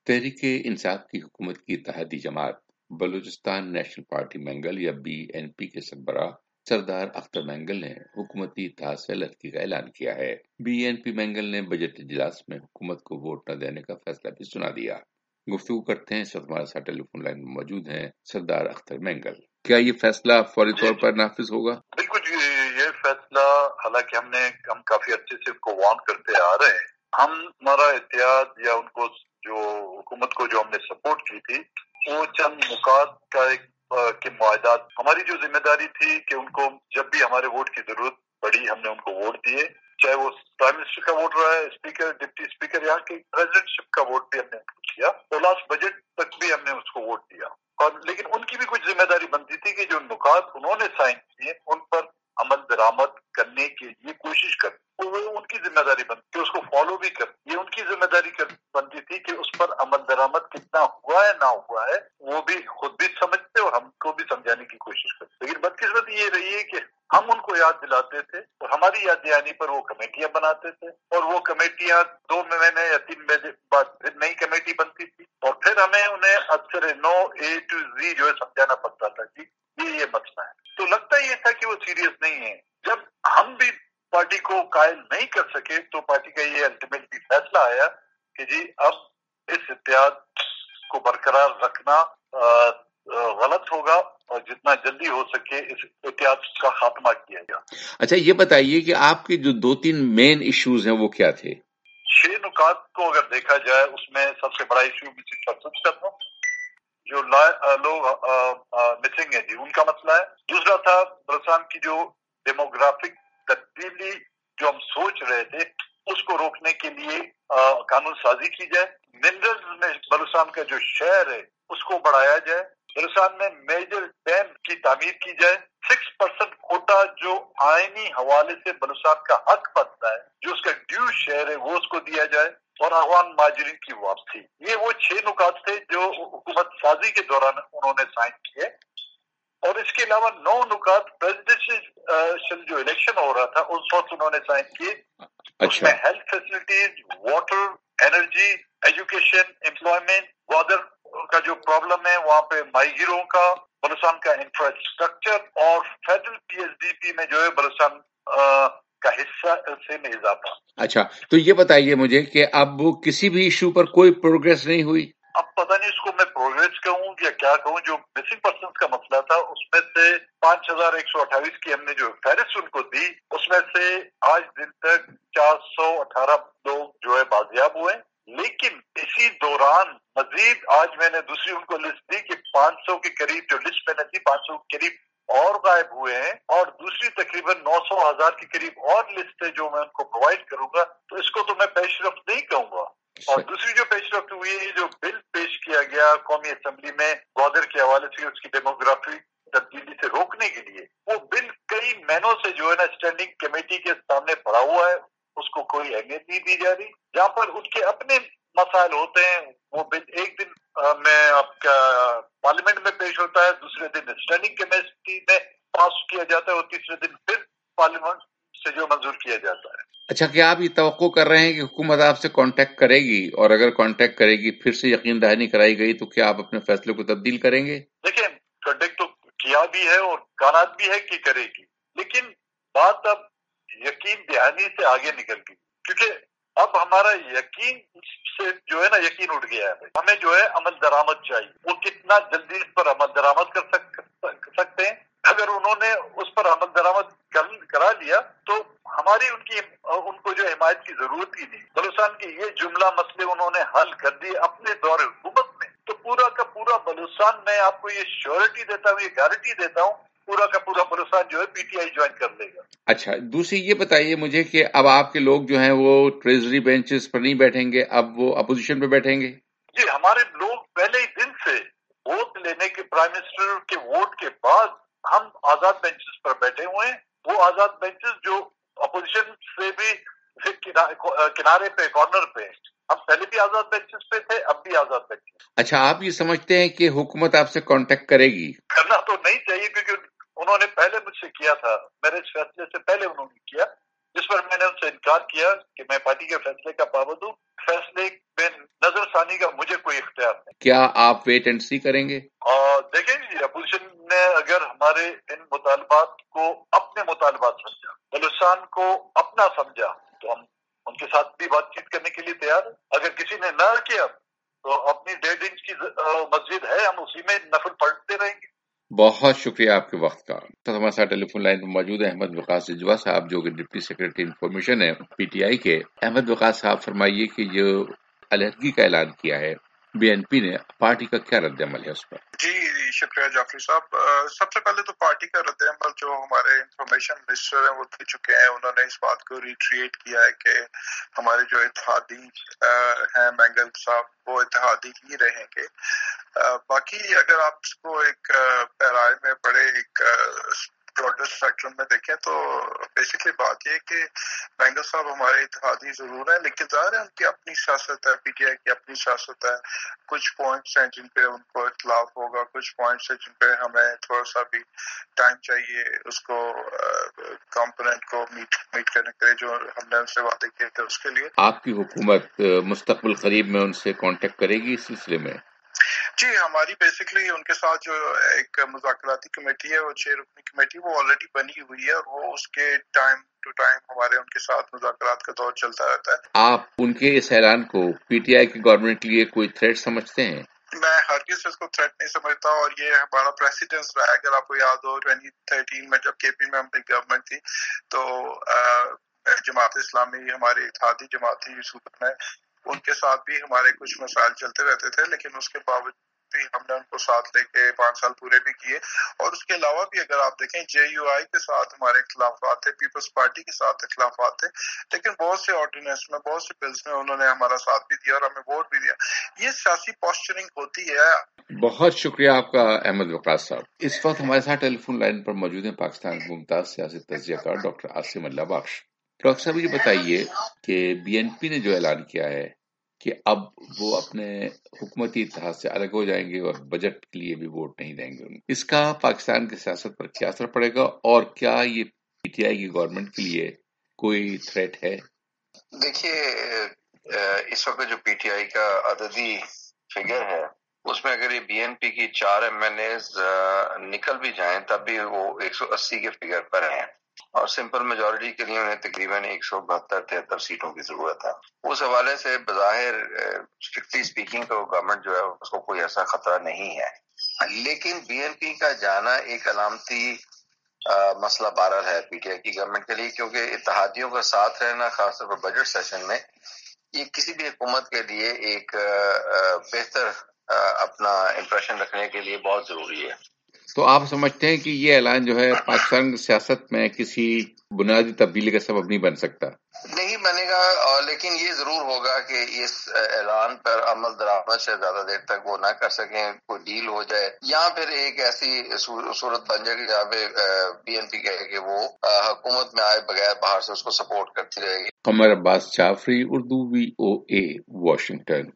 तहरीक इंसाफ की हुकूमत की इत्तेहादी जमात बलूचिस्तान नेशनल पार्टी मंगल या BNP के सरबराह सरदार अख्तर मंगल ने हुकूमती इत्तेहाद से अलहदगी का ऐलान किया है। BNP मंगल ने बजट इजलास में हुकूमत को वोट न देने का फैसला भी सुना दिया। गुफ्तगू करते हैं, इस वक्त हमारे साथ टेलीफोन लाइन में मौजूद हैं सरदार अख्तर मंगल। क्या ये फैसला फौरी तौर पर नाफिज होगा? बिल्कुल जी, ये फैसला हालांकि हम काफी अच्छे से उनको वार्न करते आ रहे हैं। हमारा इत्तेहाद या उनको जो हुकूमत को जो हमने सपोर्ट की थी वो चंद मुकात का एक के मुआहदात, हमारी जो जिम्मेदारी थी कि उनको जब भी हमारे वोट की जरूरत पड़ी हमने उनको वोट दिए, चाहे वो प्राइम मिनिस्टर का वोट रहा है, स्पीकर, डिप्टी स्पीकर, यहाँ के प्रेसिडेंटशिप का वोट भी हमने उनको किया और लास्ट बजट तक भी हमने उसको वोट दिया। और लेकिन उनकी भी कुछ जिम्मेदारी बनती थी कि जो नुकात उन्होंने साइन किए उन पर अमल दरामद करने के लिए कोशिश कर, तो वो उनकी जिम्मेदारी बनती है, उसको फॉलो भी कर, ये उनकी जिम्मेदारी बनती थी कि उस पर अमल दरामद कितना हुआ है ना हुआ है वो भी खुद भी समझते और हमको भी समझाने की कोशिश करते। लेकिन बदकिस्मती ये रही है कि हम उनको याद दिलाते थे और हमारी याद दिलाने पर वो कमेटियां बनाते थे और वो कमेटियां 2 महीने या 3 महीने बाद फिर नई कमेटी बनती थी और फिर हमें उन्हें अक्सर नो A to Z जो है समझाना पड़ता था कि ये मसला है। तो लगता ये था कि वो सीरियस नहीं है। जब हम भी पार्टी को कायल नहीं कर सके तो पार्टी का ये अल्टीमेटली फैसला आया कि जी अब इस इत्तेहाद को बरकरार रखना गलत होगा और जितना जल्दी हो सके इस इत्तेहाद का खात्मा किया गया। अच्छा, ये बताइए कि आपके जो 2-3 मेन इश्यूज हैं वो क्या थे? 6 नुकात को अगर देखा जाए उसमें सबसे बड़ा इश्यू जो लोग मिसिंग है जी उनका मसला है। दूसरा था बलूचिस्तान की जो डेमोग्राफिक तब्दीली जो हम सोच रहे थे उसको रोकने के लिए कानून साजी की जाए। मिनरल्स में बलूचिस्तान का जो शेयर है उसको बढ़ाया जाए। बलूचिस्तान में मेजर डैम की तामीर की जाए। 6% कोटा जो आईनी हवाले से बलूचिस्तान का हक बनता है, जो उसका ड्यू शेयर है वो उसको दिया जाए और अफगान माजरीन की वापसी। ये वो 6 नुकात थे जो हुकूमत साजी के दौरान उन्होंने साइन किए और इसके अलावा 9 नुकात प्रेसिडेंशियल जो इलेक्शन हो रहा था उस वक्त उन्होंने साइन किए। उसमें health facilities, water, energy, education, employment, water का जो प्रॉब्लम है वहाँ पे माइग्रों का, बलूचिस्तान का इंफ्रास्ट्रक्चर और फेडरल PSDP में जो है बलूचिस्तान का हिस्सा से में इजाफा। अच्छा, तो ये बताइए मुझे कि अब वो किसी भी इशू पर कोई प्रोग्रेस नहीं हुई? अब पता नहीं इसको मैं प्रोग्रेस कहूँ या क्या कहूँ। जो मिसिंग पर्सन का मसला था उसमें से 5128 की हमने जो फहरिस्त उनको दी उसमें से आज दिन तक 418 लोग जो है बाजियाब हुए। लेकिन इसी दौरान मजीद आज मैंने दूसरी उनको लिस्ट दी कि 500 के करीब जो लिस्ट मैंने दी 500 के करीब और गायब हुए हैं और दूसरी तकरीबन 900,000 के करीब और लिस्ट है जो मैं उनको प्रोवाइड करूंगा। तो इसको तो मैं पेशरफ्त नहीं कहूंगा। और दूसरी जो पेशरफ्त हुई है, जो बिल पेश किया गया कौमी असेंबली में ग्वादर के हवाले से उसकी डेमोग्राफी तब्दीली से रोकने के लिए, वो बिल कई महीनों से जो है ना स्टैंडिंग कमेटी के सामने पड़ा हुआ है, उसको कोई अहमियत नहीं दी जा रही। जहाँ पर उनके अपने मसाइल होते हैं वो बिल एक दिन में आपका पार्लियामेंट में पेश होता है, दूसरे दिन स्टैंडिंग कमेटी में पास किया जाता है और तीसरे दिन फिर पार्लियामेंट से जो मंजूर किया जाता है। अच्छा, क्या आप ये तवक्को कर रहे हैं कि हुकूमत आपसे कांटेक्ट करेगी और अगर कांटेक्ट करेगी फिर से यकीन दहानी कराई गई तो क्या आप अपने फैसले को तब्दील करेंगे? देखिए, कांटेक्ट तो किया भी है और कानात भी है कि करेगी, लेकिन बात अब यकीन दहानी से आगे निकल गई क्योंकि अब हमारा यकीन से जो है ना यकीन उठ गया है। हमें जो है अमल दरामद चाहिए। वो कितना जल्दी इस पर अमल दरामद कर सकते हैं। अगर उन्होंने उस पर अमल दरामद करा लिया तो हमारी उनको जो हिमायत की जरूरत ही नहीं। बलूचिस्तान के ये जुमला मसले उन्होंने हल कर दिए अपने दौरे हुकूमत में, तो पूरा का पूरा बलूचिस्तान मैं आपको ये श्योरिटी देता हूँ, ये गारंटी देता हूँ, पूरा का पूरा बलूचिस्तान जो है PTI ज्वाइन कर लेगा। अच्छा, दूसरी ये बताइए मुझे कि अब आपके लोग जो हैं वो ट्रेजरी बेंचेस पर नहीं बैठेंगे, अब वो अपोजिशन पे बैठेंगे? जी, हमारे लोग पहले ही दिन से वोट लेने के प्राइम मिनिस्टर के वोट के बाद हम आजाद बेंचेस पर बैठे हुए हैं। वो आजाद बेंचेस जो अपोजिशन से भी किनारे पे, कॉर्नर पे, हम पहले भी आजाद बेंचेस पे थे, अब भी आजाद बेंचेस। अच्छा, आप ये समझते हैं कि हुकूमत आपसे कांटेक्ट करेगी? करना तो नहीं चाहिए क्योंकि उन्होंने पहले मुझसे किया था, मेरे इस फैसले से पहले उन्होंने किया, जिस पर मैंने उनसे इनकार किया कि मैं पार्टी के फैसले का पाबंद हूँ। फैसले में نظر ثانی کا مجھے کوئی اختیار نہیں۔ کیا آپ ویٹ اینڈ سی کریں گے؟ دیکھیں جی، اپوزیشن نے اگر ہمارے ان مطالبات کو اپنے مطالبات سمجھا، بلوچستان کو اپنا سمجھا، تو ہم ان کے ساتھ بھی بات چیت کرنے کے لیے تیار ہیں۔ اگر کسی نے نہ کیا تو اپنی 1.5 انچ کی مسجد ہے، ہم اسی میں نفل پڑھتے رہیں گے۔ بہت شکریہ آپ کے وقت کا۔ تو ہمارے ساتھ ٹیلی فون لائن پر موجود ہیں احمد وقاص اجوا صاحب، جو کہ ڈپٹی سیکرٹری انفارمیشن ہے پی ٹی آئی کے۔ احمد وقاص صاحب، فرمائیے کہ جو علیحدگی کا اعلان کیا ہے بی این پی نے، پارٹی کا کیا رد عمل ہے اس پر؟ جی شکریہ جعفری صاحب۔ سب سے پہلے تو پارٹی کا رد عمل جو ہمارے انفارمیشن منسٹر ہیں وہ دے چکے ہیں، انہوں نے اس بات کو ریٹریٹ کیا ہے کہ ہمارے جو اتحادی ہیں مینگل صاحب وہ اتحادی ہی رہیں گے۔ باقی اگر آپ اس کو ایک پیرائے میں پڑھے، ایک براڈر اسپیکٹرم میں دیکھیں تو بیسکلی بات یہ ہے کہ مینگل صاحب ہمارے اتحادی ضرور ہیں، لیکن ظاہر ہے ان کی اپنی سیاست ہے، پی ٹی آئی کی اپنی سیاست ہے۔ کچھ پوائنٹس ہیں جن پہ ان کو اختلاف ہوگا، کچھ پوائنٹس ہیں جن پہ ہمیں تھوڑا سا بھی ٹائم چاہیے اس کو کمپوننٹ کو میٹ کرنے کے لیے جو ہم نے ان سے وعدے کیے تھے اس کے لیے۔ آپ کی حکومت مستقبل قریب میں ان سے کانٹیکٹ کرے گی اس سلسلے میں؟ جی، ہماری بیسکلی ان کے ساتھ جو ایک مذاکراتی کمیٹی ہے، وہ 6 رکنی کمیٹی، وہ آلریڈی بنی ہوئی ہے اور وہ اس کے ٹائم ٹو ٹائم ہمارے ان کے ساتھ مذاکرات کا دور چلتا رہتا ہے۔ آپ ان کے اس اعلان کو پی ٹی آئی کی گورنمنٹ کے لیے کوئی تھریٹ سمجھتے ہیں؟ میں ہرگز اس کو تھریٹ نہیں سمجھتا، اور یہ ہمارا پریسیڈنس رہا ہے۔ اگر آپ کو یاد ہو 2013 میں جب کے پی میں ہماری گورنمنٹ تھی تو جماعت اسلامی، ہماری اتحادی جماعت تھی صوبے میں، ان کے ساتھ بھی ہمارے کچھ مسائل چلتے رہتے تھے، لیکن اس کے باوجود بھی ہم نے ان کو ساتھ لے کے 5 سال پورے بھی کیے۔ اور اس کے علاوہ بھی اگر آپ دیکھیں جے یو آئی کے ساتھ ہمارے اختلافات تھے، پیپلز پارٹی کے ساتھ اختلافات تھے، لیکن بہت سے آرڈیننس میں، بہت سے بلز میں انہوں نے ہمارا ساتھ بھی دیا اور ہمیں ووٹ بھی دیا۔ یہ سیاسی پوسچرنگ ہوتی ہے۔ بہت شکریہ آپ کا احمد وقاص صاحب۔ اس وقت ہمارے ساتھ ٹیلی فون لائن پر موجود ہیں پاکستان کے ممتاز سیاسی تجزیہ کار ڈاکٹر عاصم اللہ بخش۔ ڈاکٹر صاحب، یہ بتائیے کہ بی این پی نے جو اعلان کیا ہے کہ اب وہ اپنے حکومتی اتحاد سے الگ ہو جائیں گے اور بجٹ کے لیے بھی ووٹ نہیں دیں گے، اس کا پاکستان کی سیاست پر کیا اثر پڑے گا، اور کیا یہ پی ٹی آئی کی گورنمنٹ کے لیے کوئی تھریٹ ہے؟ دیکھیے، اس وقت جو پی ٹی آئی کا عددی فگر ہے اس میں اگر یہ بی این پی کی 4 ایم این ایز نکل بھی جائیں تب بھی وہ 180 کے فگر پر ہیں، اور سمپل میجورٹی کے لیے انہیں تقریباً 172-73 سیٹوں کی ضرورت ہے۔ اس حوالے سے بظاہر اسٹرکٹلی اسپیکنگ تو گورنمنٹ جو ہے اس کو کوئی ایسا خطرہ نہیں ہے، لیکن بی این پی کا جانا ایک علامتی مسئلہ بہرحال ہے پی ٹی آئی کی گورنمنٹ کے لیے، کیونکہ اتحادیوں کا ساتھ رہنا خاص طور پر بجٹ سیشن میں یہ کسی بھی حکومت کے لیے ایک بہتر اپنا امپریشن رکھنے کے لیے بہت ضروری ہے۔ تو آپ سمجھتے ہیں کہ یہ اعلان جو ہے پاکستان کی سیاست میں کسی بنیادی تبدیلی کا سبب نہیں بن سکتا؟ نہیں بنے گا، لیکن یہ ضرور ہوگا کہ اس اعلان پر عمل درآمد سے زیادہ دیر تک وہ نہ کر سکیں، کوئی ڈیل ہو جائے، یا پھر ایک ایسی صورت بن جائے گی جہاں پہ بی این پی کہے کہ وہ حکومت میں آئے بغیر باہر سے اس کو سپورٹ کرتی رہے گی۔ Qamar Abbas Jafri, Urdu VOA، Washington.